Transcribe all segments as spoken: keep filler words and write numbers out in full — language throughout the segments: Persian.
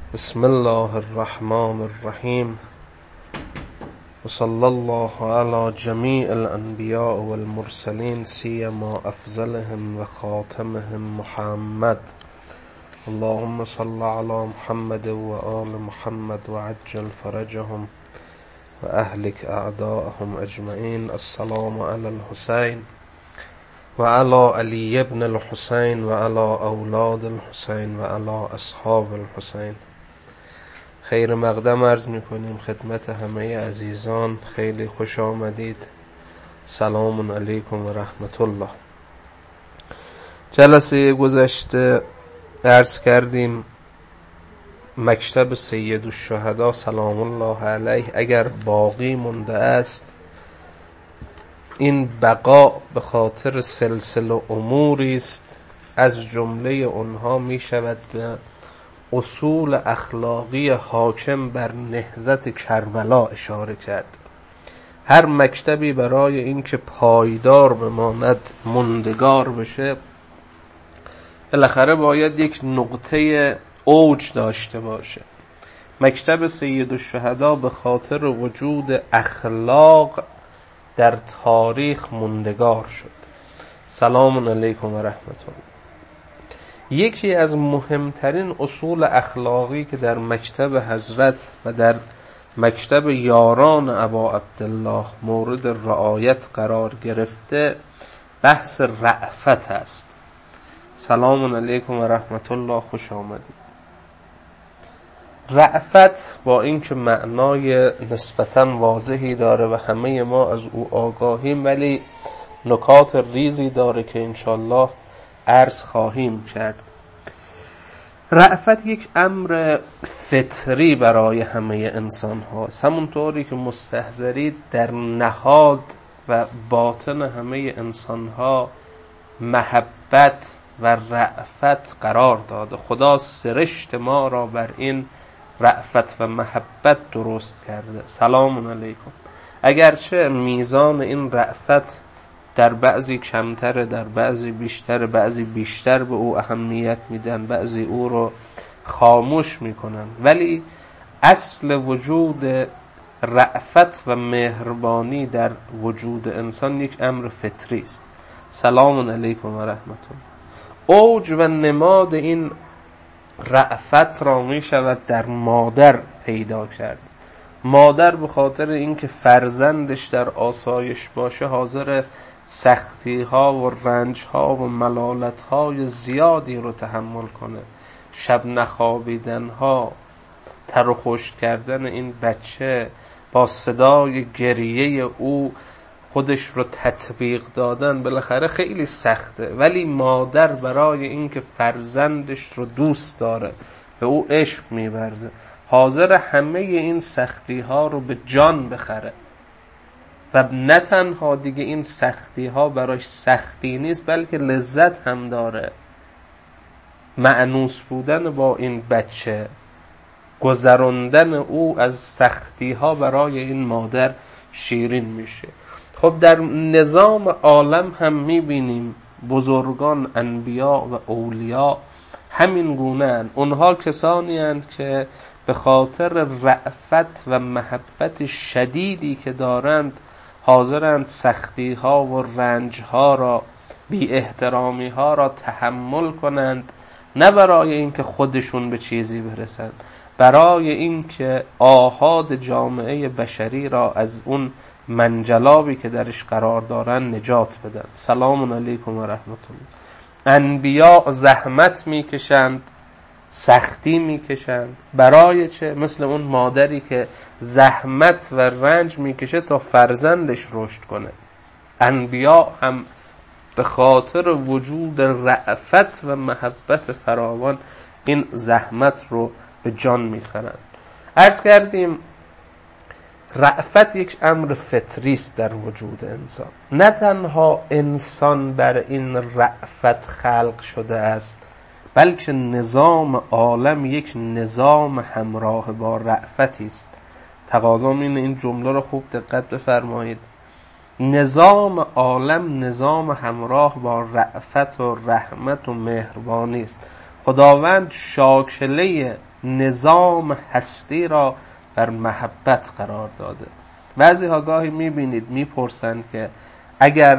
بسم الله الرحمن الرحیم و صلی الله علی جمیع الانبیاء والمرسلین سیما افضلهم و خاتمهم محمد. اللهم صل علی محمد و آل محمد و عجل فرجهم و اهلک اعداءهم اجمعین. السلام علی الحسین و علی علی ابن الحسین و علی اولاد الحسین و علی اصحاب الحسین. خیر مقدم عرض میکنیم خدمت همه عزیزان. خیلی خوش آمدید. سلام علیکم و رحمت الله. جلسه گذشته عرض کردیم مکتب سید الشهدا سلام الله علیه اگر باقی مونده است، این بقا به خاطر سلسله اموری است، از جمله اونها می شود به اصول اخلاقی حاکم بر نهضت کربلا اشاره کرد. هر مکتبی برای اینکه پایدار بماند، موندگار بشه، بالاخره باید یک نقطه اوج داشته باشه. مکتب سید الشهدا به خاطر وجود اخلاق در تاریخ موندگار شد. سلام علیکم و رحمت الله. یکی از مهمترین اصول اخلاقی که در مکتب حضرت و در مکتب یاران ابا عبدالله مورد رعایت قرار گرفته بحث رأفت است. سلام علیکم و رحمت الله، خوش آمدید. رأفت با اینکه معنای نسبتاً واضحی داره و همه ما از او آگاهیم، ولی نکات ریزی داره که انشالله عرض خواهیم کرد. رأفت یک امر فطری برای همه انسان هاست. همونطوری که مستحضرید در نهاد و باطن همه انسان ها محبت و رأفت قرار داده. خدا سرشت ما را بر این رأفت و محبت درست کرده. سلام علیکم. اگرچه میزان این رأفت در بعضی کمتره، در بعضی بیشتر، بعضی بیشتر به او اهمیت میدن، بعضی او رو خاموش میکنن، ولی اصل وجود رأفت و مهربانی در وجود انسان یک امر فطری است. سلام علیکم و رحمت الله. اوج و نماد این رأفت را می شود در مادر پیدا کرد. مادر به خاطر اینکه فرزندش در آسایش باشه حاضر سختی ها و رنج ها و ملالت های زیادی رو تحمل کنه. شب نخوابیدن ها، تر و خشک کردن این بچه، با صدای گریه او خودش رو تطبیق دادن بالاخره خیلی سخته، ولی مادر برای اینکه فرزندش رو دوست داره، به او عشق می‌ورزه، حاضر همه این سختی ها رو به جان بخره. و نه تنها دیگه این سختی ها براش سختی نیست، بلکه لذت هم داره. مأنوس بودن با این بچه، گذراندن او از سختی ها برای این مادر شیرین میشه. خب در نظام عالم هم میبینیم بزرگان، انبیا و اولیا همین گونه هستند. اونها کسانی هستند که به خاطر رأفت و محبت شدیدی که دارند حاضرند سختی ها و رنج ها را، بی احترامی ها را تحمل کنند، نه برای اینکه خودشون به چیزی برسند، برای اینکه آحاد جامعه بشری را از اون منجلابی که درش قرار دارن نجات بدن. سلام علیکم و رحمت الله. انبیا زحمت میکشند، سختی میکشند، برای چه؟ مثل اون مادری که زحمت و رنج میکشه تا فرزندش رشد کنه. انبیا هم به خاطر وجود رأفت و محبت فراوان این زحمت رو به جان میخرند. عرض کردیم رأفت یک امر فطری است در وجود انسان. نه تنها انسان بر این رأفت خلق شده است، بلکه نظام عالم یک نظام همراه با رأفتی است. تقاضا اینه این جمله رو خوب دقت بفرمایید. نظام عالم نظام همراه با رأفت و رحمت و مهربانی است. خداوند شاکله نظام هستی را بر محبت قرار داده. بعضی ها گاهی میبینید میپرسند که اگر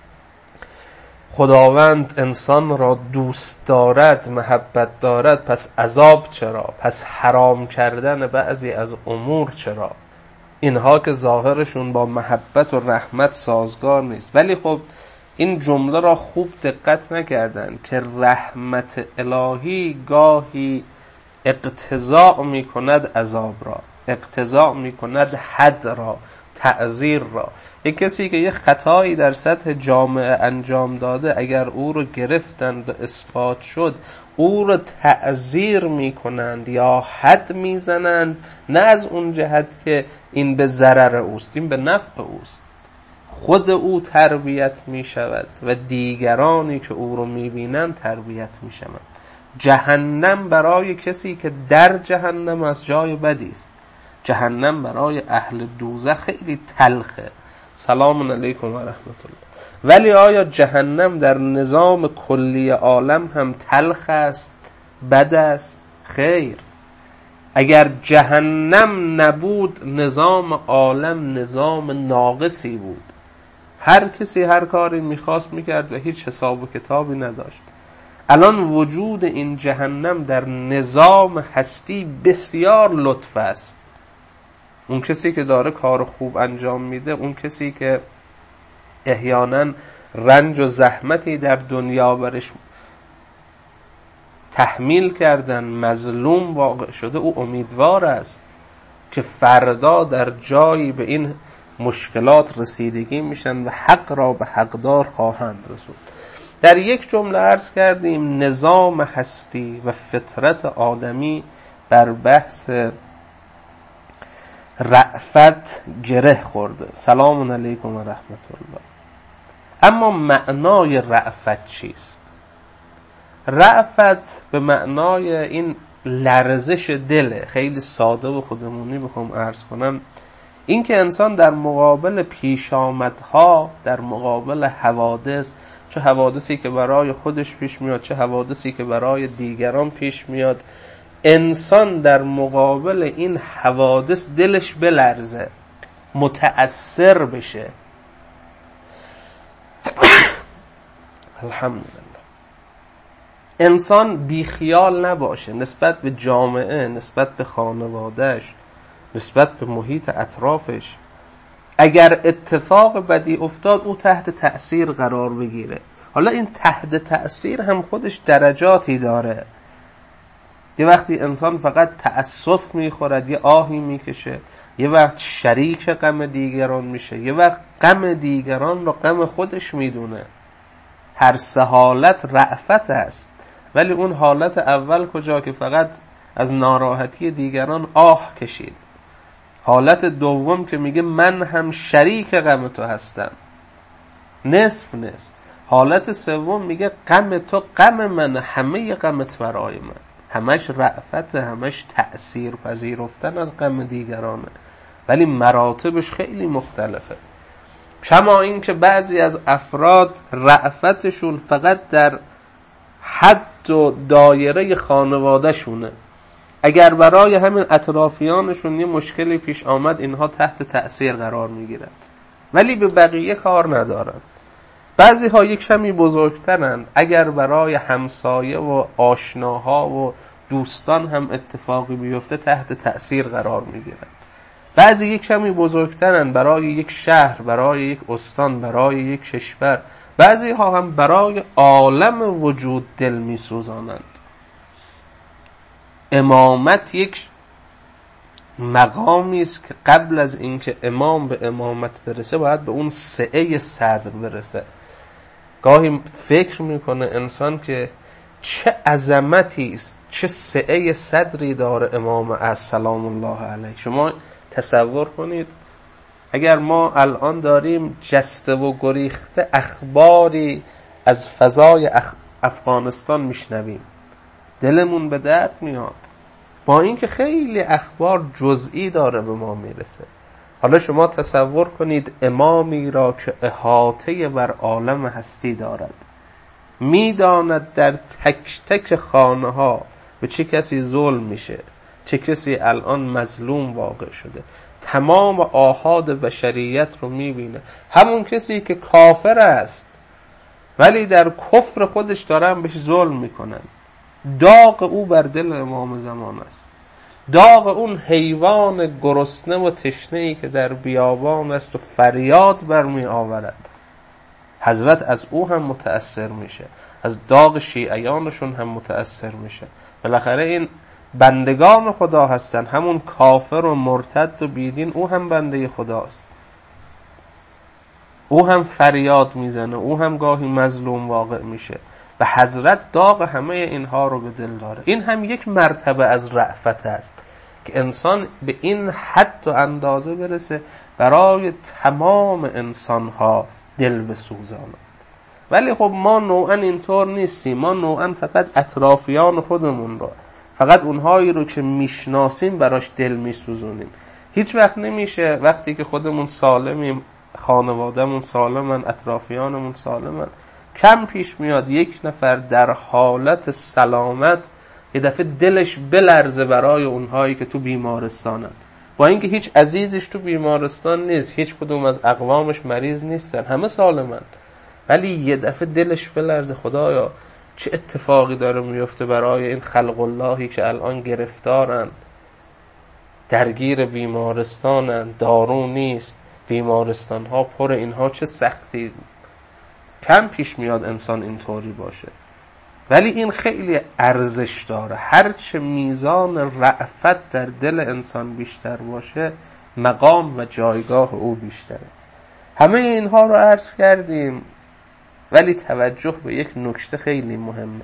خداوند انسان را دوست دارد، محبت دارد، پس عذاب چرا؟ پس حرام کردن بعضی از امور چرا؟ اینها که ظاهرشون با محبت و رحمت سازگار نیست. ولی خب این جمله را خوب دقت نکردن که رحمت الهی گاهی اقتضاء می کند عذاب را، اقتضاء می کند حد را، تعزیر را. یک کسی که یه خطایی در سطح جامعه انجام داده، اگر او رو گرفتند و اثبات شد، او رو تعزیر می کنند یا حد می زنند، نه از اون جهت که این به ضرر اوست، این به نفع اوست. خود او تربیت می شود و دیگرانی که او رو می بینند تربیت می شود. جهنم برای کسی که در جهنم از جای بدی است. جهنم برای اهل دوزخ خیلی تلخه. سلام علیکم و رحمت الله. ولی آیا جهنم در نظام کلی عالم هم تلخ است، بد است؟ خیر. اگر جهنم نبود نظام عالم نظام ناقصی بود. هر کسی هر کاری میخواست میکرد و هیچ حساب و کتابی نداشت. الان وجود این جهنم در نظام هستی بسیار لطف است. اون کسی که داره کار خوب انجام میده، اون کسی که احیانا رنج و زحمتی در دنیا برش تحمیل کردن، مظلوم واقع شده، او امیدوار است که فردا در جایی به این مشکلات رسیدگی میشن و حق را به حقدار خواهند رسود. در یک جمله عرض کردیم نظام هستی و فطرت آدمی بر بحث رأفت گره خورده. سلام علیکم و رحمت الله. اما معنای رأفت چیست؟ رأفت به معنای این لرزش دله. خیلی ساده و خودمونی بخوام عرض کنم، این که انسان در مقابل پیش آمدها، در مقابل حوادث، چه حوادثی که برای خودش پیش میاد، چه حوادثی که برای دیگران پیش میاد، انسان در مقابل این حوادث دلش بلرزه، متأثر بشه. الحمدلله. انسان بیخیال نباشه نسبت به جامعه، نسبت به خانوادهش، نسبت به محیط اطرافش. اگر اتفاق بدی افتاد او تحت تأثیر قرار بگیره. حالا این تحت تأثیر هم خودش درجاتی داره. یه وقتی انسان فقط تأسف میخورد، یه آهی میکشه، یه وقت شریک غم دیگران میشه، یه وقت غم دیگران رو غم خودش میدونه. هر سه حالت رأفت است. ولی اون حالت اول کجا که فقط از ناراحتی دیگران آه کشید. حالت دوم که میگه من هم شریک غم تو هستم، نصف نصف. حالت سوم میگه غم تو غم من، همه غمت برای من. همش رأفت، همش تأثیر پذیرفتن از غم دیگرانه، ولی مراتبش خیلی مختلفه. کما این که بعضی از افراد رأفتشون فقط در حد و دایره خانواده شونه. اگر برای همین اطرافیانشون یه مشکلی پیش آمد، اینها تحت تأثیر قرار میگیرن، ولی به بقیه کار ندارن. بعضی ها یک کمی بزرگترند، اگر برای همسایه و آشناها و دوستان هم اتفاقی بیفته تحت تأثیر قرار میگیرن. بعضی یک کمی بزرگترند، برای یک شهر، برای یک استان، برای یک کشور. بعضی ها هم برای عالم وجود دل میسوزانند. امامت یک مقامی است که قبل از اینکه امام به امامت برسه باید به اون سعه صدر برسه. گاهی فکر میکنه انسان که چه عظمتی است، چه سعه صدری داره امام از سلام الله علیه. شما تصور کنید اگر ما الان داریم جسته و گریخته اخباری از فضای اخ... افغانستان میشنویم، دلمون به درد میاد، با اینکه خیلی اخبار جزئی داره به ما میرسه. حالا شما تصور کنید امامی را که احاطه بر عالم هستی دارد، میداند در تک تک خانه ها به چه کسی ظلم میشه، چه کسی الان مظلوم واقع شده، تمام آحاد بشریت رو میبینه. همون کسی که کافر است ولی در کفر خودش دارن بهش ظلم میکنن، داغ او بر دل امام زمان است، داغ اون حیوان گرسنه و تشنه‌ای که در بیابان است و فریاد برمی آورد. حضرت از او هم متأثر میشه، از داغ شیعیانشون هم متأثر میشه. بالاخره این بندگان خدا هستن، همون کافر و مرتد و بیدین او هم بنده خداست، او هم فریاد میزنه، او هم گاهی مظلوم واقع میشه و حضرت داغ همه اینها رو به دل داره. این هم یک مرتبه از رأفت است که انسان به این حد و اندازه برسه برای تمام انسانها دل بسوزاند. ولی خب ما نوعا اینطور نیستیم، ما نوعا فقط اطرافیان خودمون رو، فقط اونهایی رو که میشناسیم براش دل میسوزونیم. هیچ وقت نمیشه وقتی که خودمون سالمیم، خانوادهمون سالمن، اطرافیانمون سالمن، کم پیش میاد یک نفر در حالت سلامت یه دفعه دلش بلرزه برای اونهایی که تو بیمارستانن، با اینکه هیچ عزیزش تو بیمارستان نیست، هیچ کدوم از اقوامش مریض نیستن، همه سالمن، ولی یه دفعه دلش بلرزه خدایا چه اتفاقی داره میفته برای این خلق اللهی که الان گرفتارن، درگیر بیمارستانن، دارو نیست، بیمارستان ها پر، اینها چه سختی. کم پیش میاد انسان اینطوری باشه، ولی این خیلی ارزش داره. هرچه میزان رأفت در دل انسان بیشتر باشه، مقام و جایگاه او بیشتره. همه اینها رو عرض کردیم، ولی توجه به یک نکته خیلی مهمه.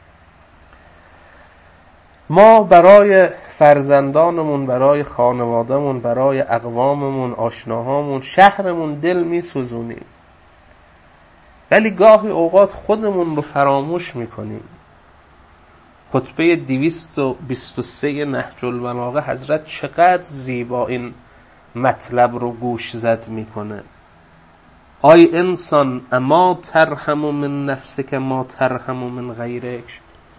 ما برای فرزندانمون، برای خانوادهمون، برای اقواممون، آشناهامون، شهرمون دل میسوزونیم، ولی گاهی اوقات خودمون رو فراموش میکنیم. خطبه دویست و بیست و سه نهج البلاغه حضرت چقدر زیبا این مطلب رو گوش زد میکنه. آی انسان اما ترحم من نفسک ما ترحم من غیرک،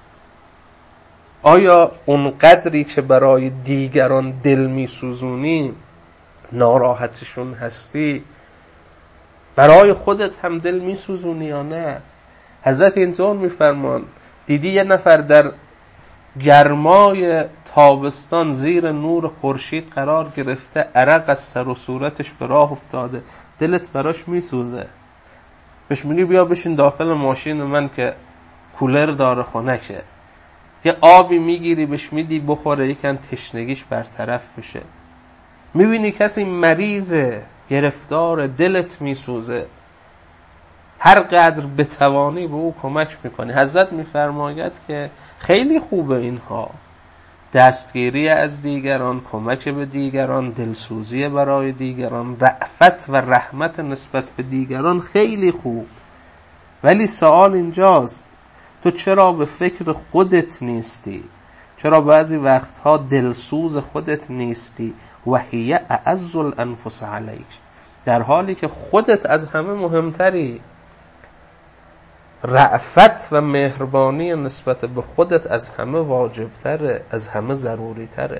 آیا اون قدری که برای دیگران دل میسوزونی، ناراحتشون هستی، برای خودت هم دل میسوزونی یا نه؟ حضرت اینطور میفرمان، دیدی یه نفر در گرمای تابستان زیر نور خورشید قرار گرفته، عرق از سر و صورتش به راه افتاده، دلت براش میسوزه، بهش میگی بیا بشین داخل ماشین من که کولر داره خنکه، یه آبی میگیری بهش میدی بخوره یکم تشنگیش برطرف بشه. میبینی کسی مریضه، گرفتار، دلت میسوزه، هر قدر بتوانی به او کمک میکنی. حضرت میفرماید که خیلی خوبه اینها، دستگیری از دیگران، کمک به دیگران، دلسوزی برای دیگران، رأفت و رحمت نسبت به دیگران خیلی خوب، ولی سوال اینجاست تو چرا به فکر خودت نیستی؟ چرا بعضی وقتها دلسوز خودت نیستی؟ و هی اعز الانفس علیک، در حالی که خودت از همه مهمتری. رأفت و مهربانی نسبت به خودت از همه واجبتره، از همه ضروریتره.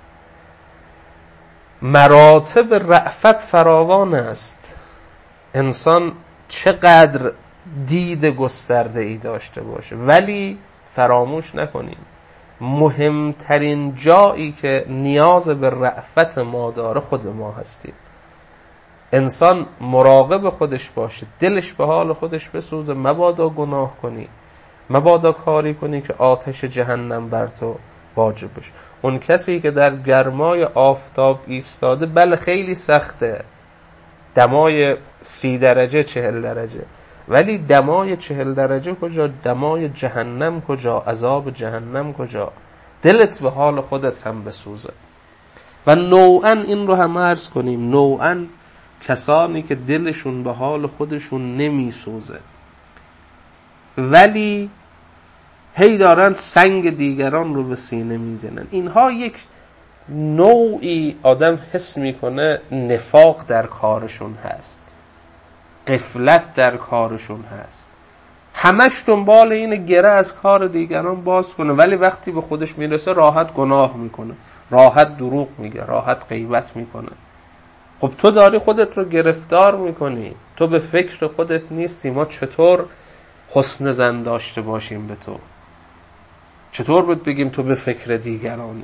مراتب رأفت فراوان است. انسان چقدر دید گسترده ای داشته باشه، ولی فراموش نکنیم مهمترین جایی که نیاز به رأفت ما داره خود ما هستیم. انسان مراقب خودش باشه، دلش به حال خودش بسوزه، مبادا گناه کنی، مبادا کاری کنی که آتش جهنم بر تو واجب بشه. اون کسی که در گرمای آفتاب ایستاده، بله خیلی سخته، دمای سی درجه چهل درجه، ولی دمای چهل درجه کجا، دمای جهنم کجا، عذاب جهنم کجا؟ دلت به حال خودت هم بسوزه. و نوعا این رو هم عرض کنیم، نوعا کسانی که دلشون به حال خودشون نمی سوزه ولی هی دارن سنگ دیگران رو به سینه میزنن، اینها یک نوعی آدم حس میکنه نفاق در کارشون هست، غفلت در کارشون هست، همش دنبال اینه گره از کار دیگران باز کنه، ولی وقتی به خودش میرسه راحت گناه میکنه، راحت دروغ میگه، راحت غیبت میکنه. خب تو داری خودت رو گرفتار میکنی، تو به فکر خودت نیستی. ما چطور حسن ظن داشته باشیم به تو؟ چطور بود بگیم تو به فکر دیگرانی؟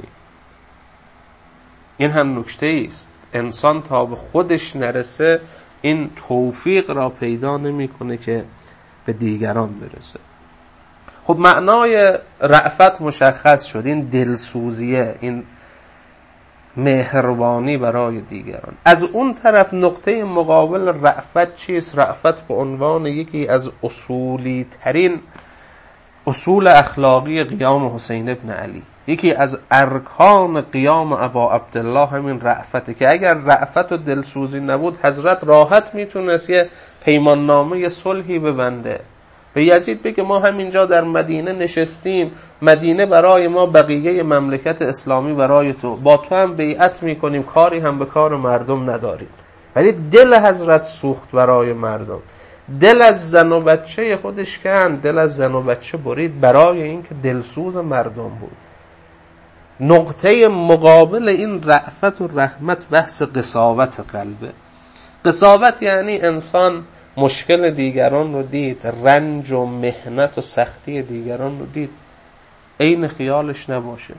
این هم نکته است. انسان تا به خودش نرسه این توفیق را پیدا نمیکنه که به دیگران برسه. خب معنای رأفت مشخص شد، این دلسوزیه، این مهربانی برای دیگران. از اون طرف نقطه مقابل رأفت چیست؟ رأفت به عنوان یکی از اصولی ترین اصول اخلاقی قیام حسین ابن علی، یکی از ارکان قیام ابا عبدالله همین رأفته، که اگر رأفت و دلسوزی نبود حضرت راحت میتونست یه پیمان نامه صلحی ببنده، به یزید بگه ما همینجا در مدینه نشستیم، مدینه برای ما بقیه مملکت اسلامی برای تو، با تو هم بیعت میکنیم، کاری هم به کار مردم نداریم. ولی دل حضرت سوخت برای مردم، دل از زن و بچه خودش کند، دل از زن و بچه برید برای اینکه دلسوز مردم بود. نقطه مقابل این رأفت و رحمت بحث قساوت قلبه. قساوت یعنی انسان مشکل دیگران رو دید، رنج و محنت و سختی دیگران رو دید، عین خیالش نباشه،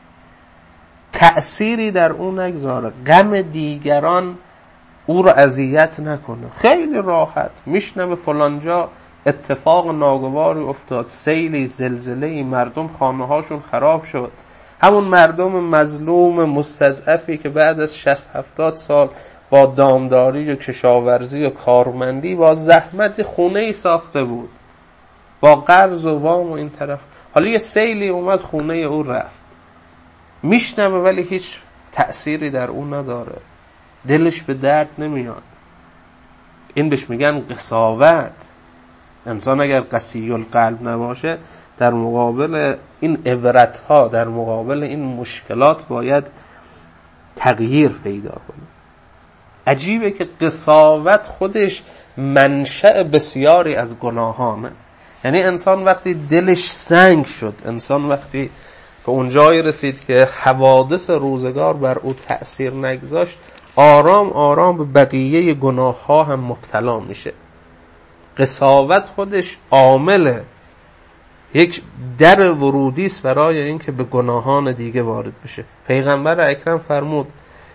تأثیری در اون نگذاره، غم دیگران او رو اذیت نکنه. خیلی راحت میشنوه فلانجا اتفاق ناگواری افتاد، سیلی، زلزله‌ای، مردم خانه هاشون خراب شد، همون مردم مظلوم مستضعفی که بعد از شصت هفتاد سال با دامداری و کشاورزی و کارمندی با زحمت خونه‌ای ساخته بود، با قرض و وام و این طرف، حالا یه سیلی اومد خونه او رفت، میشنوه ولی هیچ تأثیری در اون نداره، دلش به درد نمیاد. این بهش میگن قساوت. انسان اگر قسی القلب نباشه، در مقابل این عبرتها، در مقابل این مشکلات باید تغییر پیدا کنه. عجیبه که قساوت خودش منشأ بسیاری از گناهانه. یعنی انسان وقتی دلش سنگ شد، انسان وقتی به اونجایی رسید که حوادث روزگار بر او تأثیر نگذاشت، آرام آرام به بقیه گناه ها هم مبتلا میشه. قساوت خودش عامل یک در ورودی است برای اینکه به گناهان دیگه وارد بشه. پیغمبر اکرم فرمود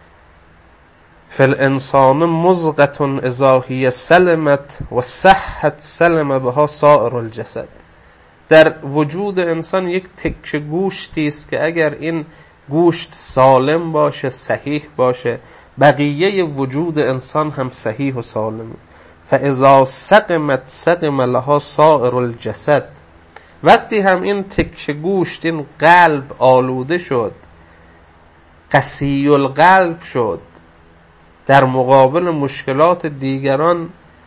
فالانسان مزغة اذا هی سلمت و صحت سلم بها سائر الجسد. در وجود انسان یک تکه گوشتی است که اگر این گوشت سالم باشه، صحیح باشه، بقیه وجود انسان هم صحیح و سالمه. فاذا سقمت سقم لها سائر الجسد. وقتی هم این تکه گوشت، این قلب آلوده شد، قسی القلب شد، در مقابل مشکلات دیگران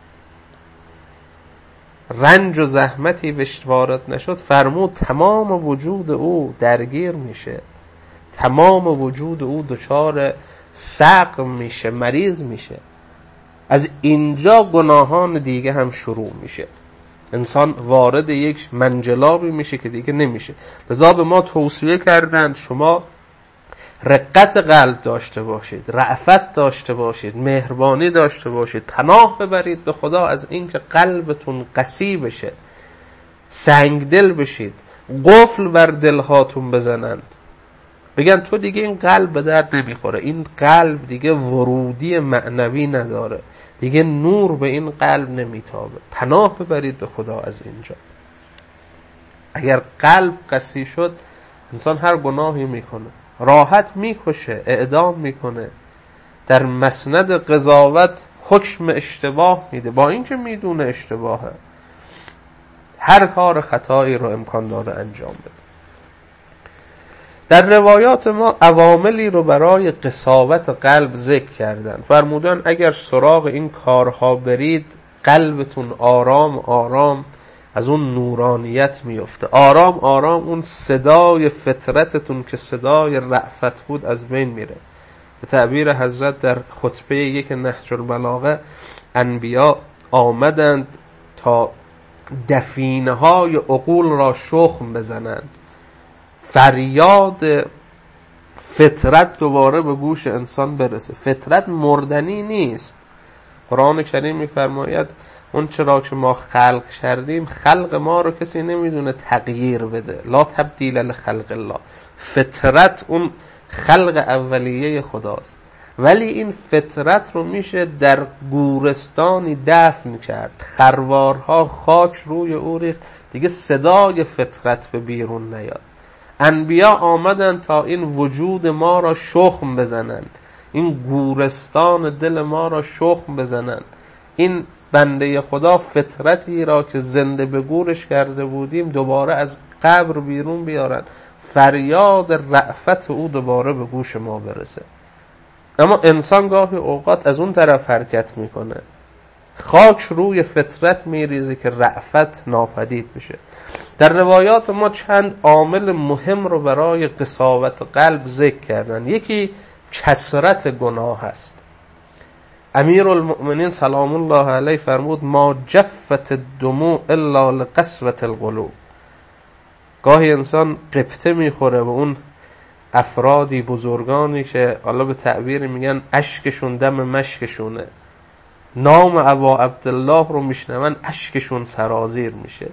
رنج و زحمتی بهش وارد نشد، فرمود تمام وجود او درگیر میشه، تمام وجود او دچار سقم میشه، مریض میشه. از اینجا گناهان دیگه هم شروع میشه، انسان وارد یک منجلابی میشه که دیگه نمیشه. لذا به ما توصیه کردند شما رقت قلب داشته باشید، رأفت داشته باشید، مهربانی داشته باشید، پناه ببرید به خدا از اینکه قلبتون قسی بشه، سنگدل بشید، قفل بر دلهاتون بزنند، بگن تو دیگه این قلب به درد نمیخوره، این قلب دیگه ورودی معنوی نداره، دیگه نور به این قلب نمیتابه. پناه ببرید به خدا از اینجا. اگر قلب قسی شد، انسان هر گناهی میکنه، راحت میکشه، اعدام میکنه، در مسند قضاوت حکم اشتباه میده، با اینکه میدونه اشتباهه، هر کار خطایی رو امکان داره انجام بده. در روایات ما عواملی رو برای قساوت قلب ذکر کردن. فرمودن اگر سراغ این کارها برید، قلبتون آرام آرام از اون نورانیت میفته، آرام آرام اون صدای فطرتتون که صدای رأفت بود از بین میره. به تعبیر حضرت در خطبه یک نهج البلاغه، انبیا آمدند تا دفینه های عقول را شخم بزنند، فریاد فطرت دوباره به گوش انسان برسه. فطرت مردنی نیست. قرآن کریم میفرماید اون چرا که ما خلق کردیم، خلق ما رو کسی نمیدونه تغییر بده. لا تبدیل لخلق الله. فطرت اون خلق اولیه خداست، ولی این فطرت رو میشه در گورستانی دفن کرد، خروارها خاک روی او ریخت، دیگه صدای فطرت به بیرون نیاد. انبیا آمدن تا این وجود ما را شخم بزنند، این گورستان دل ما را شخم بزنند، این بنده خدا فطرتی را که زنده به گورش کرده بودیم دوباره از قبر بیرون بیارن، فریاد رأفت او دوباره به گوش ما برسه. اما انسان گاهی اوقات از اون طرف حرکت میکنه، خاک روی فطرت میریزه که رأفت ناپدید بشه. در روایات ما چند عامل مهم رو برای قساوت قلب ذکر کردن. یکی کثرت گناه است. امیرالمؤمنین سلام الله علیه فرمود ما جفت الدموع الا لقسوة القلوب. گاهی انسان قبطه میخوره به اون افرادی بزرگانی که حالا به تعبیر میگن اشکشون دم مشکشونه، نام ابا عبدالله رو میشنون اشکشون سرازیر میشه.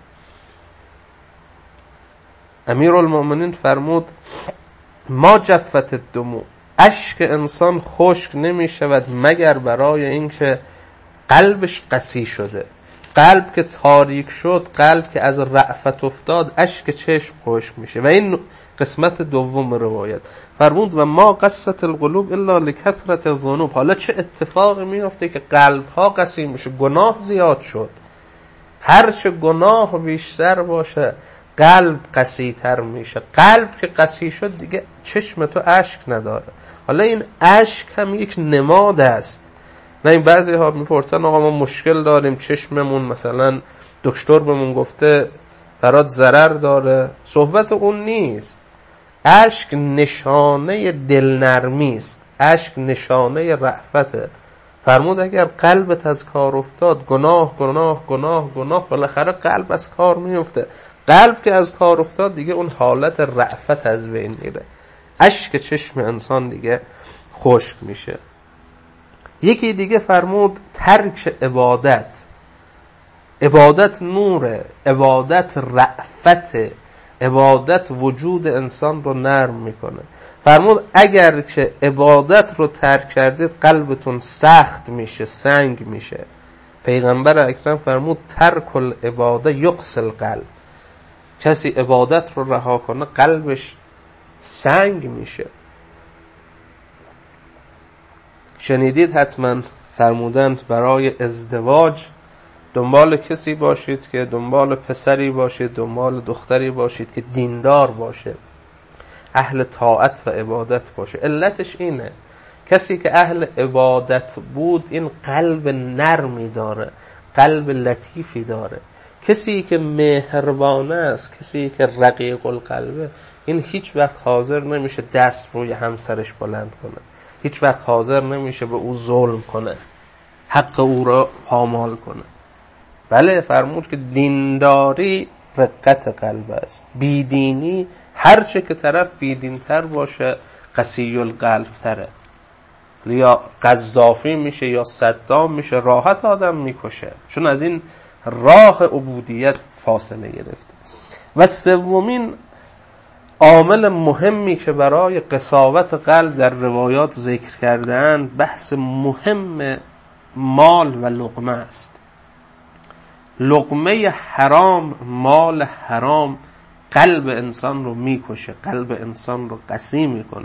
امیرالمؤمنین فرمود ما جفت الدموع، اشک انسان خشک نمیشود مگر برای اینکه قلبش قسی شده. قلب که تاریک شد، قلب که از رأفت افتاد، اشک چشم خشک میشه. و این قسمت دوم روایت فرمود و ما قصت القلوب الا لکثرت الذنوب. حالا چه اتفاقی میفته که قلب ها قسی میشه؟ گناه زیاد شد. هرچه گناه بیشتر باشه قلب قسی تر میشه. قلب که قسی شد دیگه چشم تو اشک نداره. حالا این اشک هم یک نماد است. نه این بعضی ها میپرسن آقا ما مشکل داریم، چشممون مثلا دکتر بهمون گفته برات ضرر داره. صحبت اون نیست. اشک نشانه دلنرمی است، اشک نشانه رأفته. فرمود اگر قلبت از کار افتاد، گناه گناه گناه گناه، بالاخره قلب از کار میفته. قلب که از کار افتاد دیگه اون حالت رأفت از بین میره، اشک چشم انسان دیگه خشک میشه. یکی دیگه فرمود ترک عبادت. عبادت نوره، عبادت رأفت، عبادت وجود انسان رو نرم میکنه. فرمود اگر که عبادت رو ترک کردید قلبتون سخت میشه، سنگ میشه. پیغمبر اکرم فرمود ترک العباده یقسل القلب. کسی عبادت رو رها کنه قلبش سنگ میشه. شنیدید حتما فرمودند برای ازدواج دنبال کسی باشید که دنبال پسری باشید، دنبال دختری باشید که دیندار باشه، اهل طاعت و عبادت باشه. علتش اینه کسی که اهل عبادت بود این قلب نرمی داره، قلب لطیفی داره. کسی که مهربانه است، کسی که رقیق القلبه، این هیچ وقت حاضر نمیشه دست روی همسرش بلند کنه، هیچ وقت حاضر نمیشه به او ظلم کنه، حق او را پامال کنه. بله فرمود که دینداری رقت قلب است، بیدینی هرچه که طرف بیدینتر باشه قسی القلب تره. یا قذافی میشه یا صدام میشه، راحت آدم میکشه، چون از این راه عبودیت فاصله گرفته. و سومین عامل مهمی که برای قساوت قلب در روایات ذکر کرده‌اند بحث مهم مال و لقمه است. لقمه حرام، مال حرام قلب انسان رو میکشه، قلب انسان رو قسی میکنه.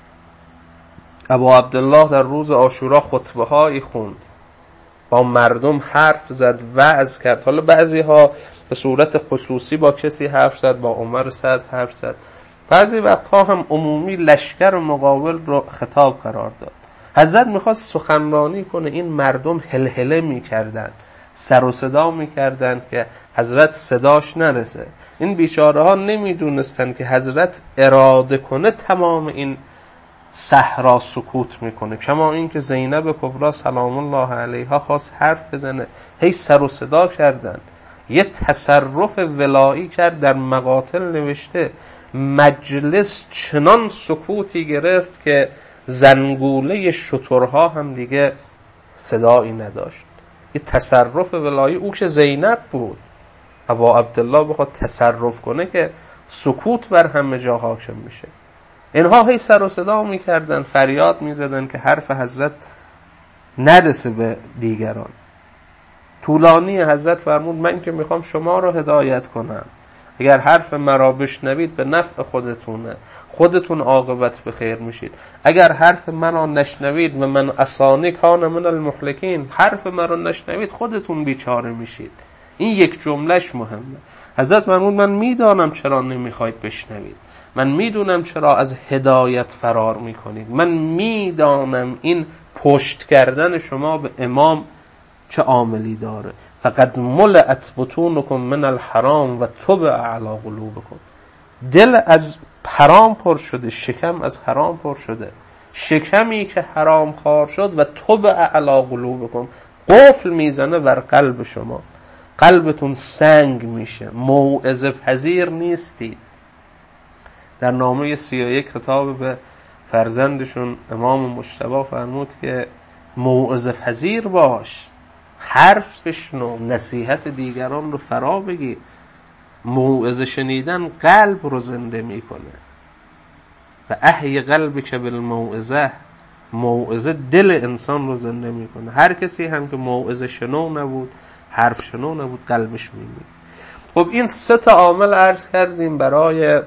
ابا عبدالله در روز عاشورا خطبه هایی خوند، با مردم حرف زد، وعظ کرد. حالا بعضی ها به صورت خصوصی با کسی حرف زد، با عمر سعد حرف زد، بعضی وقتها هم عمومی لشکر مقابل رو خطاب قرار داد. حضرت میخواست سخنرانی کنه، این مردم هلهله میکردن، سر و صدا میکردن که حضرت صداش نرسه. این بیچاره ها نمیدونستن که حضرت اراده کنه تمام این صحرا سکوت میکنه. کما این که زینب کبرا سلام الله علیها خواست حرف بزنه، هی سر و صدا کردن. یه تصرف ولایی کرد، در مقاتل نوشته مجلس چنان سکوتی گرفت که زنگوله شترها هم دیگه صدایی نداشت. یه تصرف ولایی، او که زینب بود، ابا عبدالله بخواد تصرف کنه که سکوت بر همه جا حاکم میشه. اینها هی سر و صدا میکردن، فریاد میزدن که حرف حضرت نرسه به دیگران. طولانی حضرت فرمود من که میخوام شما رو هدایت کنم، اگر حرف مرا بشنوید به نفع خودتونه، خودتون عاقبت به خیر میشید. اگر حرف مرا نشنوید و من اسانی کان من المهلکین، حرف مرا نشنوید خودتون بیچاره میشید. این یک جملهش مهمه. حضرت فرمود من میدانم چرا نمیخواید بشنوید، من میدونم چرا از هدایت فرار میکنید، من میدانم این پشت کردن شما به امام چه عاملی داره. فقط ملئت بطونکم من الحرام و طبع علی قلوبکم. دل از حرام پر شده، شکم از حرام پر شده. شکمی که حرام خوار شد و طبع علی قلوبکم، قفل میزنه بر قلب شما، قلبتون سنگ میشه، موعظه پذیر نیستید. در نامه سی و یک خطاب به فرزندشون امام مجتبی فرمود که موعظه پذیر باش، حرف بشنو، نصیحت دیگران رو فرا بگیر. موعظه شنیدن قلب رو زنده میکنه. و احی قلب که بالموعظه، موعظه دل انسان رو زنده میکنه. هر کسی هم که موعظه شنو نبود، حرف شنو نبود، قلبش میمید. خب این سه تا عامل عرض کردیم برای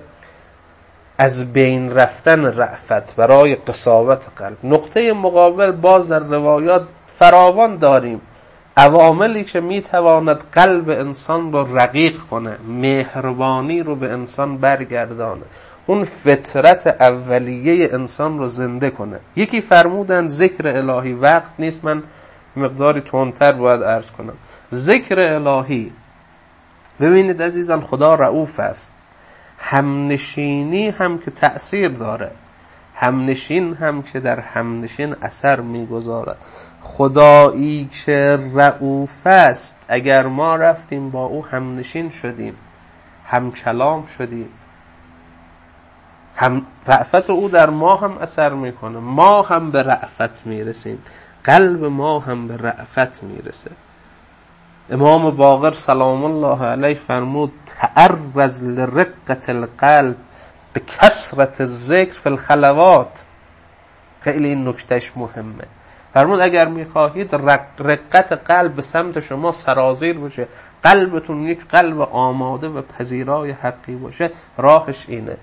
از بین رفتن رأفت، برای قساوت قلب. نقطه مقابل باز در روایات فراوان داریم عواملی که میتواند قلب انسان رو رقیق کنه، مهربانی رو به انسان برگردانه، اون فطرت اولیه انسان رو زنده کنه. یکی فرمودن ذکر الهی. وقت نیست، من مقداری تندتر باید عرض کنم. ذکر الهی، ببینید عزیزان، خدا رؤوف است. همنشینی هم که تأثیر داره، همنشین هم که در همنشین اثر میگذارد. خدایی که رؤوف است، اگر ما رفتیم با او همنشین شدیم، هم کلام شدیم، هم رأفت او در ما هم اثر میکنه، ما هم به رأفت میرسیم، قلب ما هم به رأفت میرسه. امام باقر سلام الله علیه فرمود تعرض لرقت القلب به کثرت الذکر فی الخلوات. خیلی این نکتهش مهمه. فرمود اگر میخواهید رقت قلب به سمت شما سرازیر باشه، قلبتون یک قلب آماده و پذیرای حقی باشه، راهش اینه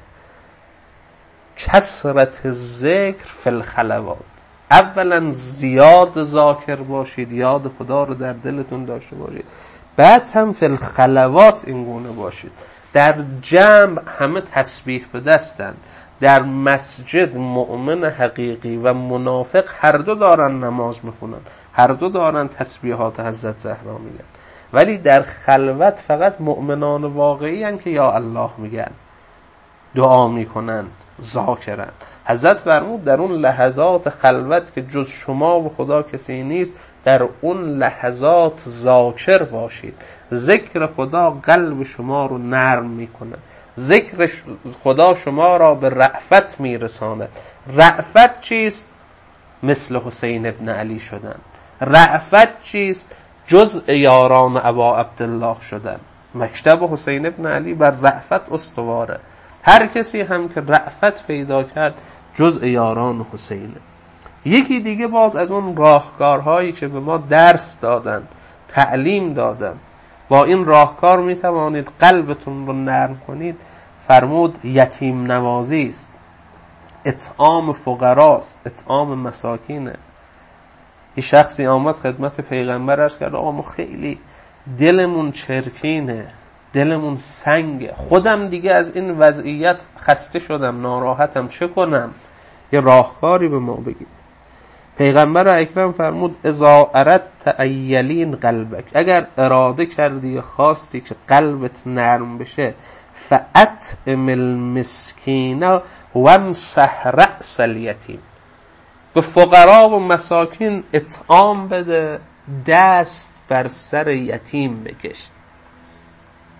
کثرت ذکر فی الخلوات. اولا زیاد ذاکر باشید، یاد خدا رو در دلتون داشته باشید. بعد هم فی الخلوات این گونه باشید. در جمع همه تسبیح به دستن، در مسجد مؤمن حقیقی و منافق هر دو دارن نماز میخونن، هر دو دارن تسبیحات حضرت زهرا میگن، ولی در خلوت فقط مؤمنان واقعی هن که یا الله میگن، دعا میکنن، ذاکرن. حضرت فرمود در اون لحظات خلوت که جز شما و خدا کسی نیست، در اون لحظات ذاکر باشید. ذکر خدا قلب شما رو نرم میکنه، ذکر خدا شما را به رأفت میرساند. رأفت چیست؟ مثل حسین ابن علی شدن. رأفت چیست؟ جزء یاران ابا عبدالله شدن. مکتب حسین ابن علی بر رأفت استواره. هر کسی هم که رأفت پیدا کرد جزء یاران حسینه. یکی دیگه باز از اون راهکارهایی که به ما درس دادن، تعلیم دادن، با این راهکار می توانید قلبتون رو نرم کنید. فرمود یتیم نوازی است، اطعام فقراست، اطعام مساکینه. یه شخصی آمد خدمت پیغمبر عرض کرد آقا ما خیلی دلمون چرکینه، دلمون سنگه، خودم دیگه از این وضعیت خسته شدم، ناراحتم، چه کنم؟ یه راهکاری به ما بگید. پیغمبر اکرم فرمود اذا اردت ایلین قلبک، اگر اراده کردی خواستی که قلبت نرم بشه، فاطعم المسکین وامسح رأس الیتیم، به فقرا و مساکین اطعام بده، دست بر سر یتیم بکش.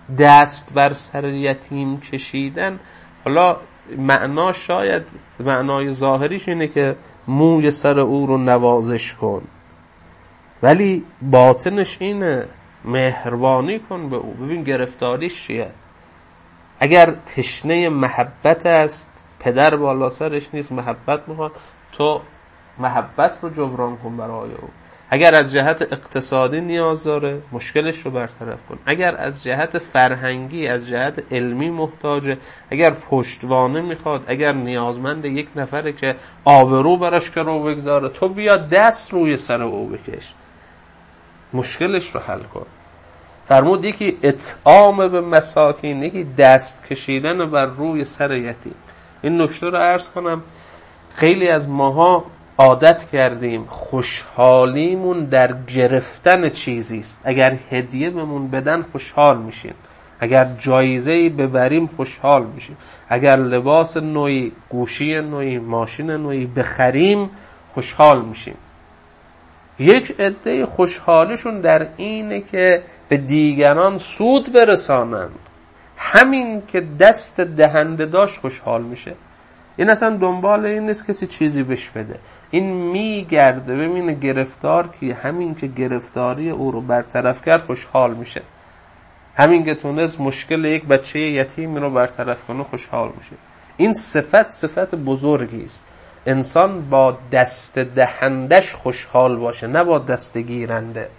دست بر سر یتیم کشیدن، حالا معنا شاید معنای ظاهریش اینه که موی سر او رو نوازش کن، ولی باطنش اینه مهربانی کن به او. ببین گرفتاریش چیه؟ اگر تشنه محبت است، پدر بالا سرش نیست، محبت میخواد، تو محبت رو جبران کن برای او. اگر از جهت اقتصادی نیاز داره، مشکلش رو برطرف کن. اگر از جهت فرهنگی، از جهت علمی محتاجه، اگر پشتوانه میخواد، اگر نیازمند یک نفره که آبرو براش که رو بگذاره، تو بیا دست روی سر او بکش، مشکلش رو حل کن. فرمود یکی اطعام به مساکین، یکی دست کشیدن بر روی سر یتیم. این نکته رو عرض کنم، خیلی از ماها عادت کردیم خوشحالیمون در گرفتن چیزی است. اگر هدیه بهمون بدن خوشحال میشیم، اگر جایزه‌ای ببریم خوشحال میشیم، اگر لباس نوعی، گوشی نوعی، ماشین نوعی بخریم خوشحال میشیم. یک عده خوشحالیشون در اینه که به دیگران سود برسانند. همین که دست دهنده داشت خوشحال میشه. این اصلا دنبال این نیست کسی چیزی بهش بده. این میگرده ببینه گرفتار که همین که گرفتاری او رو برطرف کرد خوشحال میشه. همین که تونست مشکل یک بچه یتیم رو برطرف کنه خوشحال میشه. این صفت صفت بزرگی است. انسان با دست دهندش خوشحال باشه، نه با دست گیرنده.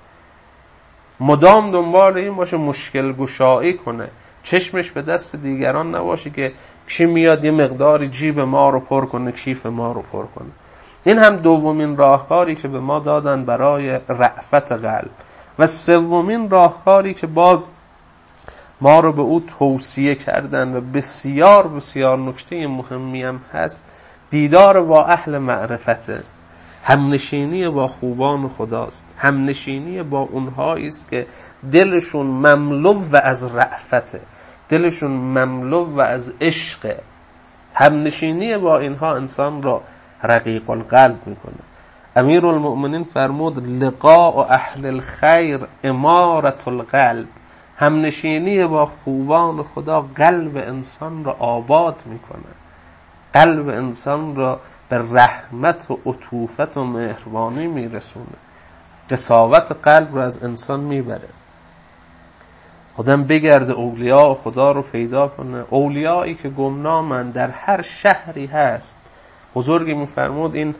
مدام دنبال این باشه مشکل گشایی کنه، چشمش به دست دیگران نباشه که کی میاد یه مقداری جیب ما رو پر کنه، کیف ما رو پر کنه. این هم دومین راهکاری که به ما دادن برای رأفت قلب. و سومین راهکاری که باز ما رو به او توصیه کردن و بسیار بسیار نکته مهمی هم هست، دیدار با اهل معرفته، همنشینی با خوبان خداست، همنشینی با اونهایی است که دلشون مملو و از رأفته، دلشون مملو و از عشق. همنشینی با اینها انسان را رقیق القلب میکنه. امیر المؤمنین فرمود لقاء اهل الخیر امارت القلب. همنشینی با خوبان خدا قلب انسان را آباد میکنه، قلب انسان را به رحمت و عطوفت و مهربانی میرسونه، قساوت قلب را از انسان میبره. آدم بگرده اولیاء خدا رو پیدا کنه، اولیایی که گمنامن در هر شهری هست. بزرگی میفرمود این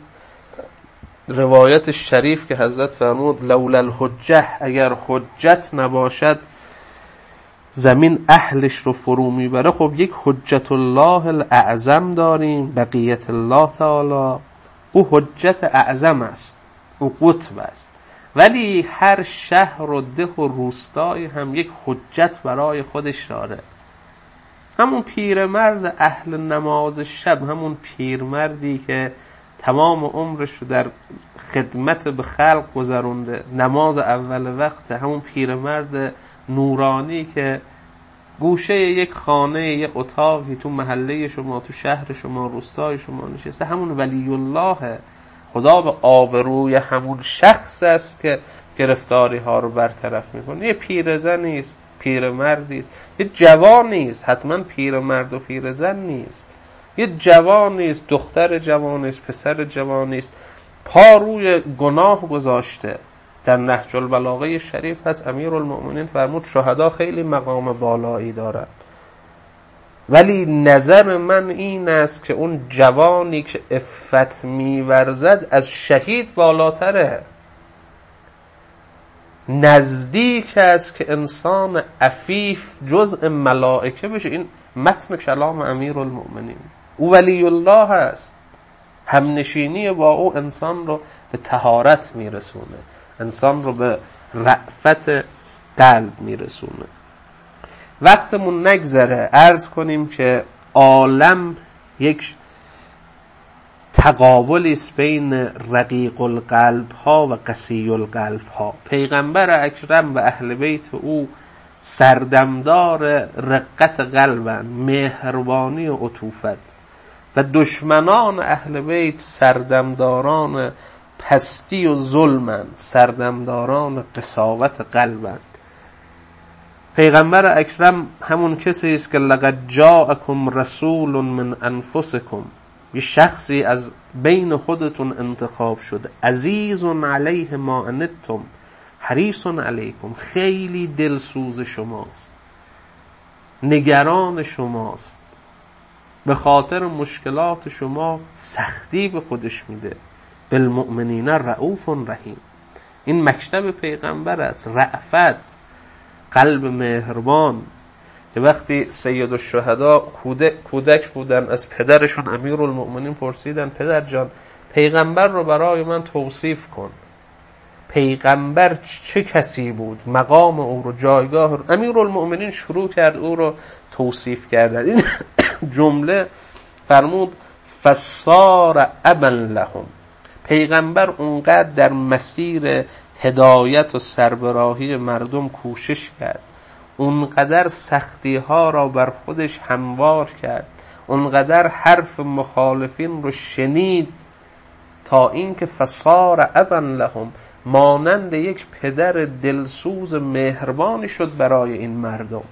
روایت شریف که حضرت فرمود لولا الحجه، اگر حجت نباشد زمین اهلش رو فرو میبره. خب یک حجت الله الاعظم داریم، بقیت الله تعالی، او حجت اعظم است، او قطب است. ولی هر شهر و ده و روستای هم یک حجت برای خودش داره. همون پیرمرد اهل نماز شب، همون پیرمردی که تمام عمرش رو در خدمت به خلق گذرونده، نماز اول وقت، همون پیرمرد نورانی که گوشه یک خانه، یک اتاقی تو محله شما، تو شهر شما، روستای شما نشسته، همون ولی الله. خدا به آبروی همون شخص است که گرفتاری ها رو برطرف میکنه. یه پیرزنی است، پیرمردی است، یه جوانی است، حتما پیرمرد و پیرزن نیست، یه جوانی است، دختر جوانی است، پسر جوانی است، پا روی گناه گذاشته. در نهج البلاغه شریف هست امیر المؤمنین فرمود شهدا خیلی مقام بالایی دارند، ولی نظر من این است که اون جوانی که عفت می‌ورزد از شهید بالاتره. نزدیک است که انسان عفیف جزء ملائکه بشه. این متن کلام امیر المؤمنین. او ولی الله است. همنشینی با او انسان رو به طهارت میرسونه، انسان رو به رأفت قلب میرسونه. وقتمون نگذره عرض کنیم که عالم یک تقابلی است بین رقیق القلب ها و قسی القلب ها. پیغمبر اکرم و اهل بیت او سردمدار رقت قلبن، مهربانی و عطوفت، و دشمنان اهل بیت سردمداران پستی و ظلمن، سردمداران قساوت قلبن. پیغمبر اکرم همون کسی است که لقد جاءکم رسول من انفسکم، یه شخصی از بین خودتون انتخاب شده، عزیز علیه ما عنتم حریص علیکم، خیلی دلسوز شماست، نگران شماست، به خاطر مشکلات شما سختی به خودش میده. بالمؤمنین رؤوف رحیم. این مکتب پیغمبر است، رأفت، قلب مهربان. که وقتی سید الشهدا کودک, کودک بودن، از پدرشون امیرالمؤمنین پرسیدن پدر جان پیغمبر رو برای من توصیف کن، پیغمبر چه کسی بود، مقام او رو، جایگاه رو. امیرالمؤمنین شروع کرد او رو توصیف کردن. این جمله فرمود فصار ابا لهم، پیغمبر اونقدر در مسیر هدایت و سربراهی مردم کوشش کرد، اونقدر سختی ها را بر خودش هموار کرد، اونقدر حرف مخالفین رو شنید تا اینکه فصار ابا لهم، مانند یک پدر دلسوز مهربانی شد برای این مردم.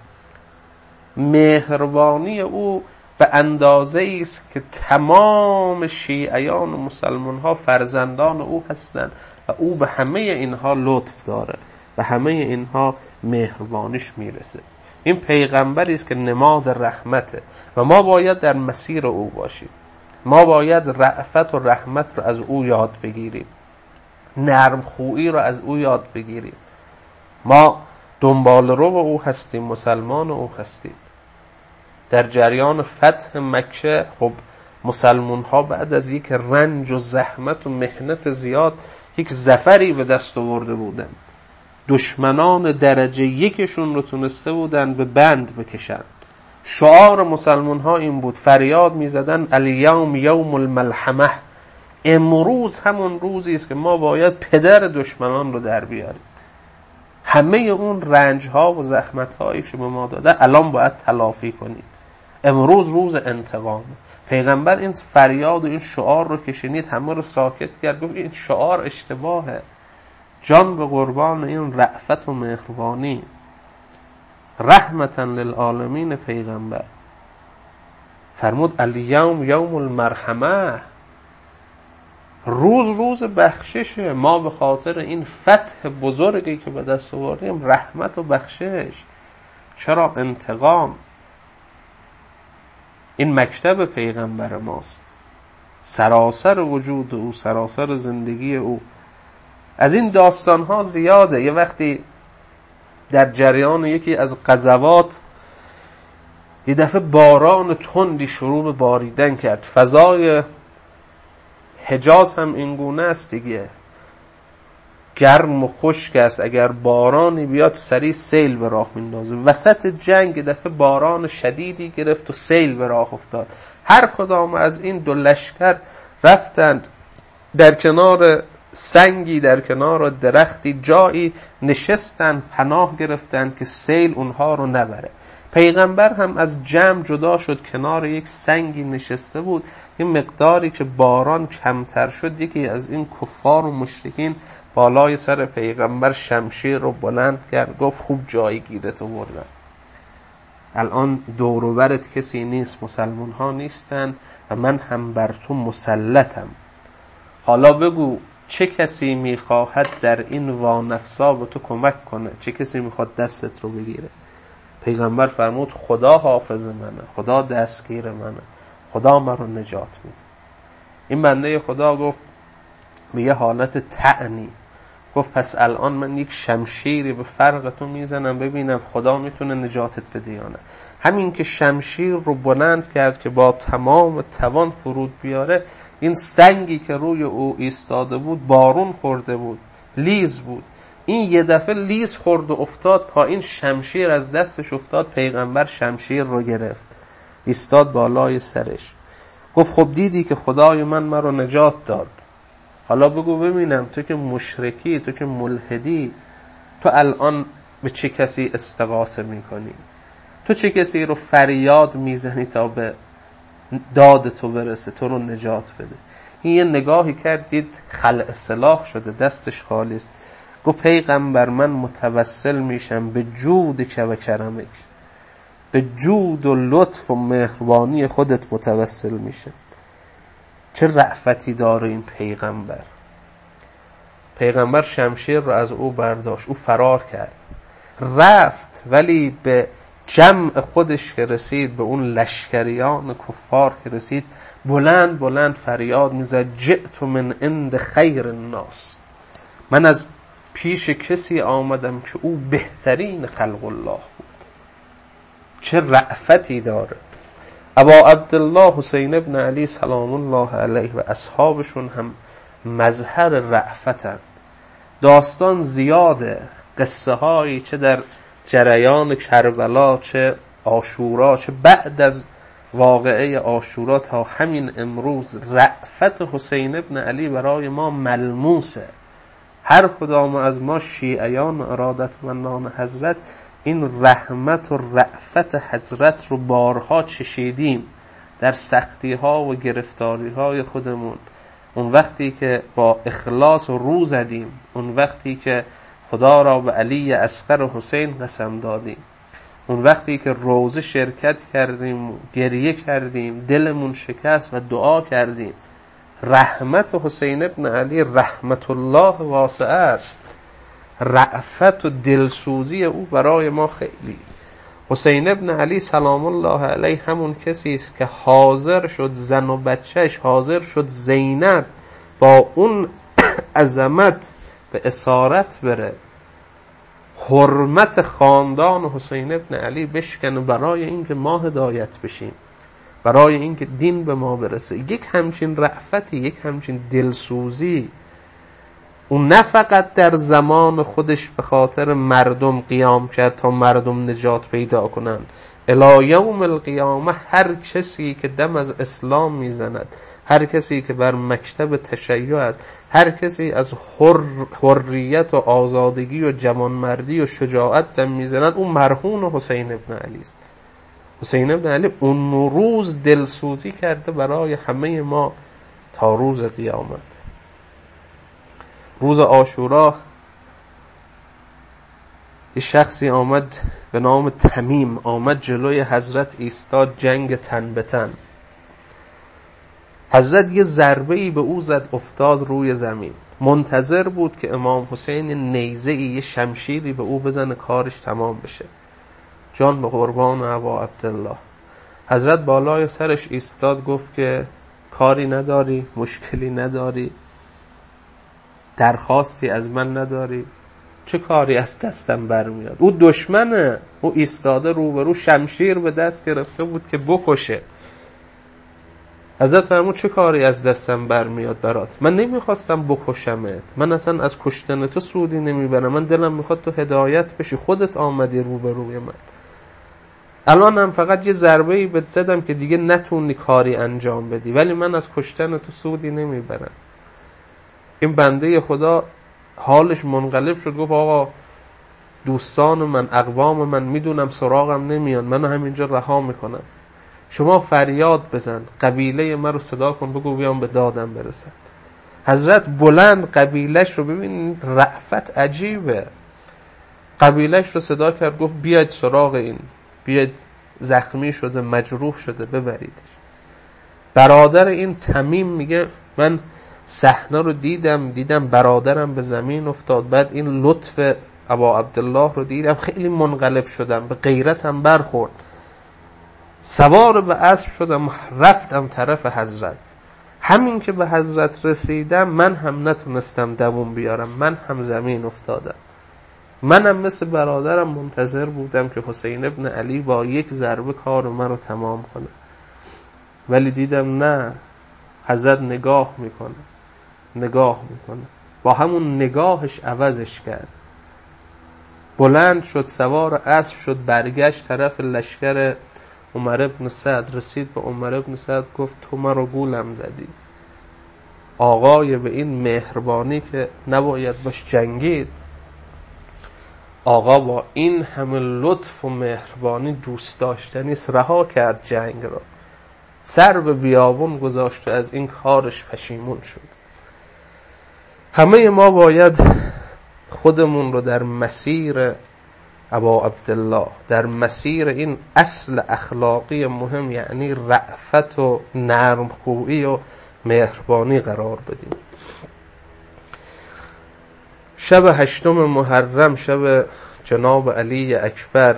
مهربانی او به اندازه است که تمام شیعیان و مسلمان ها فرزندان او هستند و او به همه اینها لطف داره، به همه اینها مهربانیش میرسه. این پیغمبری است که نماد رحمته و ما باید در مسیر او باشیم. ما باید رأفت و رحمت رو از او یاد بگیریم، نرم خویی رو از او یاد بگیریم. ما دنبال رو او هستیم، مسلمان او هستیم. در جریان فتح مکه خب مسلمان ها بعد از یک رنج و زحمت و محنت زیاد یک ظفری به دست آورده بودن. دشمنان درجه یکشون رو تونسته بودن به بند بکشن. شعار مسلمان ها این بود، فریاد می زدن الیوم یوم الملحمه، امروز همون روزی است که ما باید پدر دشمنان رو در بیاریم. همه اون رنج ها و زحمت هایی که به ما داده الان باید تلافی کنیم. امروز روز انتقام. پیغمبر این فریاد و این شعار رو که شنید همه رو ساکت کرد، گفت این شعار اشتباهه، جان به قربان این رأفت و مهربانی. رحمتا للعالمین پیغمبر فرمود الیوم یوم المرحمه، روز روز بخششه. ما به خاطر این فتح بزرگی که به دست آوردیم رحمت و بخشش، چرا انتقام؟ این مکتب پیغمبر ماست، سراسر وجود او، سراسر زندگی او. از این داستان ها زیاده. یه وقتی در جریان یکی از غزوات یه دفعه باران تندی شروع به باریدن کرد. فضای حجاز هم این گونه است دیگه، گرم و خشک است، اگر بارانی بیاد سریع سیل به راه میندازه. وسط جنگ یه دفعه باران شدیدی گرفت و سیل به راه افتاد. هر کدام از این دو لشکر رفتند در کنار سنگی، در کنار درختی جایی نشستن، پناه گرفتن که سیل اونها رو نبره. پیغمبر هم از جمع جدا شد، کنار یک سنگی نشسته بود. این مقداری که باران کمتر شد، یکی از این کفار و مشرکین بالای سر پیغمبر شمشیر رو بلند کرد، گفت خوب جایی گیرت آوردن، الان دور و برت کسی نیست، مسلمان ها نیستن و من هم بر تو مسلطم. حالا بگو چه کسی میخواهد در این وانفسا به تو کمک کنه؟ چه کسی میخواد دستت رو بگیره؟ پیغمبر فرمود خدا حافظ منه، خدا دستگیر منه، خدا من رو نجات میده. این بنده خدا گفت به یه حالت طعنی، گفت پس الان من یک شمشیری به فرق تو میزنم ببینم خدا میتونه نجاتت بده یا نه. همین که شمشیر رو بلند کرد که با تمام توان فرود بیاره، این سنگی که روی او ایستاده بود بارون خورده بود، لیز بود. این یه دفعه لیز خورد و افتاد پایین، شمشیر از دستش افتاد. پیغمبر شمشیر رو گرفت، ایستاد بالای سرش، گفت خب دیدی که خدای من من رو نجات داد، حالا بگو ببینم تو که مشرکی، تو که ملحدی، تو الان به چه کسی استغاثه میکنی؟ تو چه کسی رو فریاد میزنی تا به داد تو برسه، تو رو نجات بده؟ این یه نگاهی کرد، دید خلع سلاح شده، دستش خالی است. گفت پیغمبر من متوسل میشم به جود که و کرمک، به جود و لطف و مهربانی خودت متوسل میشم. چه رأفتی داره این پیغمبر. پیغمبر شمشیر رو از او برداشت، او فرار کرد رفت، ولی به جمع خودش که رسید، به اون لشکریان کفار که رسید، بلند بلند فریاد میزد جئت من عند خیر الناس، من از پیش کسی آمدم که او بهترین خلق الله بود. چه رأفتی داره. ابا عبدالله حسین ابن علی سلام الله علیه و اصحابشون هم مظهر رأفتن. داستان زیاده، قصه هایی چه در جریان کربلا، چه عاشورا، چه بعد از واقعه عاشورا تا همین امروز رأفت حسین ابن علی برای ما ملموسه. هر کدام از ما شیعیان ارادتمندان حضرت این رحمت و رأفت حضرت رو بارها چشیدیم در سختی ها و گرفتاری های خودمون. اون وقتی که با اخلاص و رو زدیم، اون وقتی که خدا را به علی اصغر و حسین قسم دادیم، اون وقتی که روزه شرکت کردیم، گریه کردیم، دلمون شکست و دعا کردیم. رحمت حسین ابن علی رحمت الله واسعه است. رأفت و دلسوزی او برای ما خیلی. حسین ابن علی سلام الله علیه همون کسی است که حاضر شد زن و بچهش، حاضر شد زینب با اون عظمت به اسارت بره، حرمت خاندان حسین ابن علی بشکنه برای اینکه ما هدایت بشیم، برای اینکه دین به ما برسه. یک همچین رأفتی، یک همچین دلسوزی. اون نه فقط در زمان خودش به خاطر مردم قیام کرد تا مردم نجات پیدا کنن، الی یوم القیامه هر کسی که دم از اسلام میزند، هر کسی که بر مکتب تشیع است، هر کسی از حر، حریت و آزادگی و جوانمردی و شجاعت دم میزند، اون مرهون حسین ابن علی است. حسین ابن علی اون روز دلسوزی کرده برای همه ما تا روز قیامت. روز عاشورا یه شخصی آمد به نام تمیم، آمد جلوی حضرت ایستاد، جنگ تن به تن. حضرت یه ضربه‌ای به او زد، افتاد روی زمین. منتظر بود که امام حسین نیزه‌ای، یه شمشیری به او بزنه کارش تمام بشه. جان به قربان ابا عبدالله. حضرت بالای سرش ایستاد، گفت که کاری نداری، مشکلی نداری، درخواستی از من نداری، چه کاری از دستم برمیاد؟ او دشمنه، او ایستاده روبرو، شمشیر به دست گرفته بود که بکشه. حضرت فرمود چه کاری از دستم برمیاد برات؟ من نمیخواستم بکشمت، من اصلا از کشتن تو سودی نمیبرم، من دلم میخواد تو هدایت بشی، خودت آمدی روبروی من. الان هم فقط یه ضربه‌ای بهت زدم که دیگه نتونی کاری انجام بدی، ولی من از کشتن تو سودی نمیبرم. این بنده خدا حالش منقلب شد، گفت آقا دوستان من، اقوام من میدونم سراغم نمیان، منو همینجا رها میکنم، شما فریاد بزن، قبیله من رو صدا کن، بگو بیام به دادم برسن. حضرت بلند قبیلش رو، ببین رأفت عجیبه، قبیلش رو صدا کرد، گفت بیاید سراغ این، بیاید زخمی شده، مجروح شده، ببریدش. برادر این تمیم میگه من صحنه رو دیدم، دیدم برادرم به زمین افتاد، بعد این لطف ابا عبدالله رو دیدم، خیلی منقلب شدم، به غیرتم برخورد، سوار به اسب شدم، رفتم طرف حضرت. همین که به حضرت رسیدم من هم نتونستم دووم بیارم، من هم زمین افتادم. منم مثل برادرم منتظر بودم که حسین ابن علی با یک ضربه کار من رو تمام کنه، ولی دیدم نه، حضرت نگاه میکنه، نگاه میکنه، با همون نگاهش عوضش کرد. بلند شد، سوار اسب شد، برگشت طرف لشکر عمر ابن سعد، رسید به عمر ابن سعد، گفت تو مرا گولم زدی. آقای به این مهربانی که نباید باش جنگید، آقا با این همه لطف و مهربانی دوست داشتنی رها کرد جنگ را، سر به بیابون گذاشت و از این کارش پشیمون شد. همه ما باید خودمون رو در مسیر ابا عبدالله، در مسیر این اصل اخلاقی مهم، یعنی رأفت و نرمخویی و مهربانی قرار بدیم. شب هشتم محرم، شب جناب علی اکبر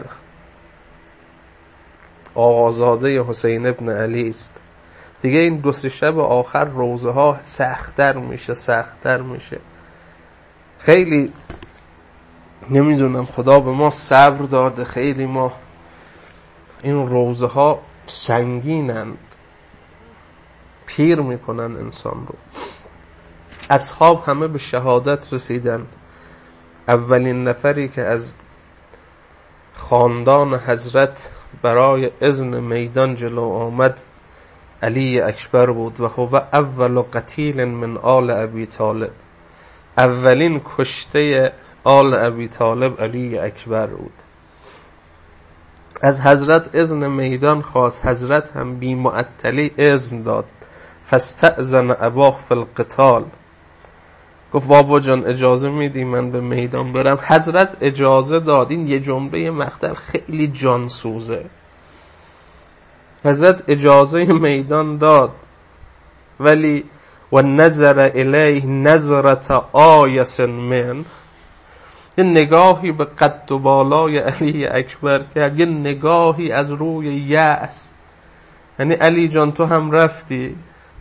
آقازاده حسین ابن علی است. دیگه این دو سه شب آخر روزه ها سخت‌تر میشه سخت‌تر میشه. خیلی نمیدونم، خدا به ما صبر داده، خیلی ما این روزه ها سنگینند، پیر میکنن انسان رو. اصحاب همه به شهادت رسیدن. اولین نفری که از خاندان حضرت برای اذن میدان جلو آمد علی اکبر بود و هو اول قتیل من آل ابی طالب. اولین کشته آل ابی طالب علی اکبر بود. از حضرت اذن میدان خواست، حضرت هم بی معطلی اذن داد. فاستأذن اباه فی القتال، گفت بابا جان اجازه میدی من به میدان برم؟ حضرت اجازه داد. این یه جمله مقتل خیلی جانسوزه. حضرت اجازه میدان داد، ولی و نظر الیه نظرت آیس من، یه نگاهی به قد و بالای علی اکبر کرد، یه نگاهی از روی یأس. یعنی علی جان تو هم رفتی،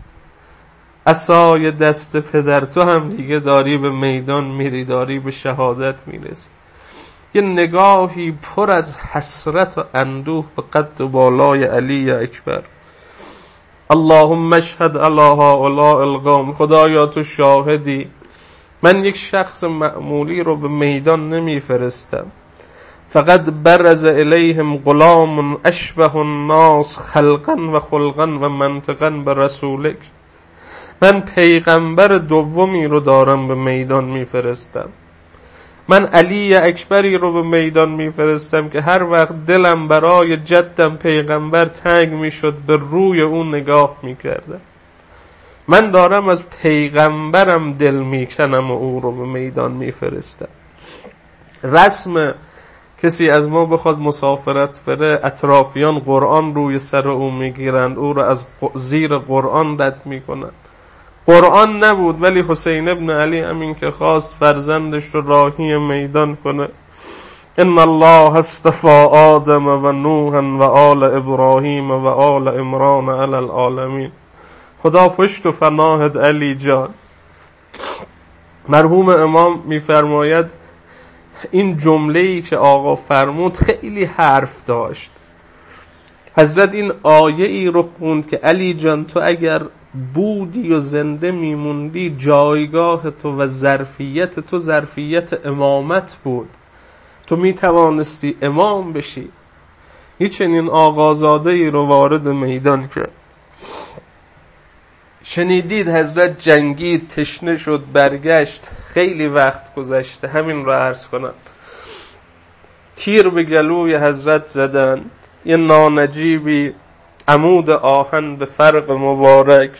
عصای دست پدر، تو هم دیگه داری به میدان میری، داری به شهادت میرسی. یه نگاهی پر از حسرت و اندوه به قد و بالای علی اکبر. اللهم اشهد علی هؤلاء القوم، خدایا تو شاهدی، من یک شخص معمولی رو به میدان نمیفرستم. فقط برز الیهم غلام اشبه الناس خلقا و خلقا و منطقا به رسولک. من پیغمبر دومی رو دارم به میدان میفرستم. من علی اکبری رو به میدان میفرستم که هر وقت دلم برای جدم پیغمبر تنگ میشد به روی اون نگاه میکردم. من دارم از پیغمبرم دل میکنم و او رو به میدان میفرستم. رسم کسی از ما بخواد مسافرت بره، اطرافیان قرآن روی سر او میگیرند، او رو از زیر قرآن رد میکنند. قرآن نبود، ولی حسین ابن علی امین که خواست فرزندش رو راهی میدان کنه. ان الله اصطفى آدم و نوحا و آل ابراهیم و آل عمران علی العالمین. خدا پشت و پناهت علی جان. مرحوم امام میفرماید این جمله‌ای که آقا فرمود خیلی حرف داشت. حضرت این آیه ای رو خوند که علی جان تو اگر بودی و زنده میموندی، جایگاه تو و ظرفیت تو ظرفیت امامت بود، تو میتوانستی امام بشی. هیچ چنین آقازاده ای رو وارد میدان کرد. شنیدید حضرت جنگید، تشنه شد، برگشت، خیلی وقت گذشته. همین رو عرض کنم. تیر به گلوی حضرت زدند، یه نانجیبی عمود آهن به فرق مبارک.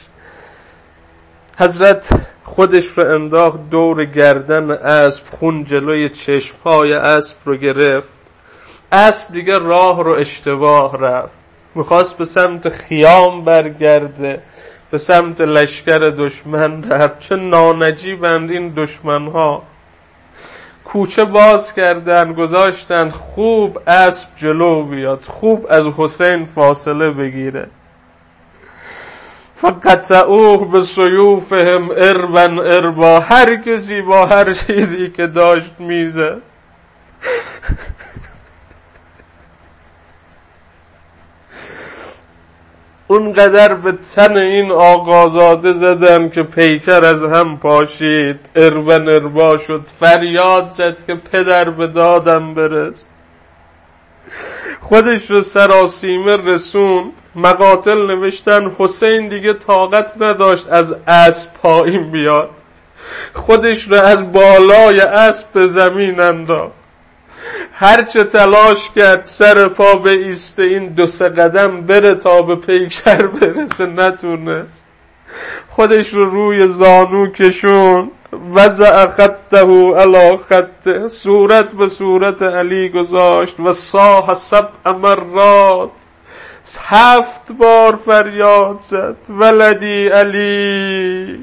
حضرت خودش رو انداخت دور گردن اسب، خون جلوی چشمهای اسب رو گرفت. اسب دیگه راه رو اشتباه رفت، میخواست به سمت خیام برگرده، به سمت لشکر دشمن رفت. چه نانجیبند این دشمنها. کوچه باز کردن، گذاشتن خوب اسب جلو بیاد، خوب از حسین فاصله بگیره. فقطعوه به سیوفهم اربا اربا، هر کسی با هر چیزی که داشت میزه. اونقدر به تن این آقازاده زدن که پیکر از هم پاشید، اربا اربا شد، فریاد زد که پدر به دادم برس. خودش رو سراسیمه رسوند. مقاتل نوشتن حسین دیگه طاقت نداشت از اسب پایین بیاد، خودش رو از بالای اسب به زمین انداخت. هرچه تلاش کرد سر پا به ایسته، این دو سه قدم بره تا به پیکر برسه، نتونه. خودش رو روی زانو کشون، وضع خطه علی خطه، صورت به صورت علی گذاشت و صاح سبع مرات، هفت بار فریاد زد ولدی علی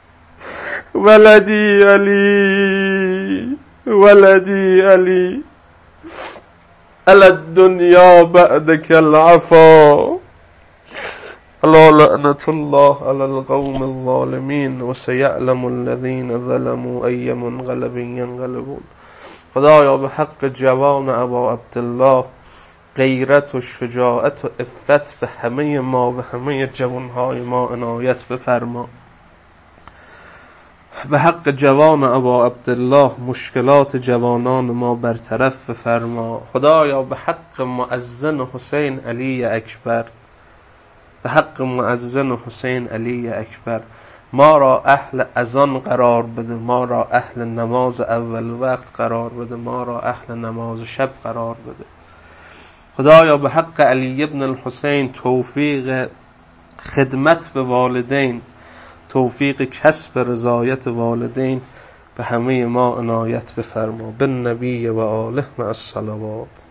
ولدی علی ولدی علی علی الدنیا بعدک العفا، الا لعنة الله على القوم الظالمین و سیعلم الذین ظلموا ای منقلب ینقلبون. خدایا به حق جوان ابا عبدالله غیرت و شجاعت و عفت به همه ما، به همه جوانهای ما عنایت بفرما. به حق جوان ابا عبدالله مشکلات جوانان ما برطرف بفرما. خدایا به حق مؤذن حسین علی اکبر، به حق مؤذن حسین علی اکبر ما را اهل اذان قرار بده، ما را اهل نماز اول وقت قرار بده، ما را اهل نماز شب قرار بده. خدایا به حق علی ابن الحسین توفیق خدمت به والدین، توفیق کسب رضایت والدین به همه ما عنایت بفرما. بالنبی و آله مع الصلوات.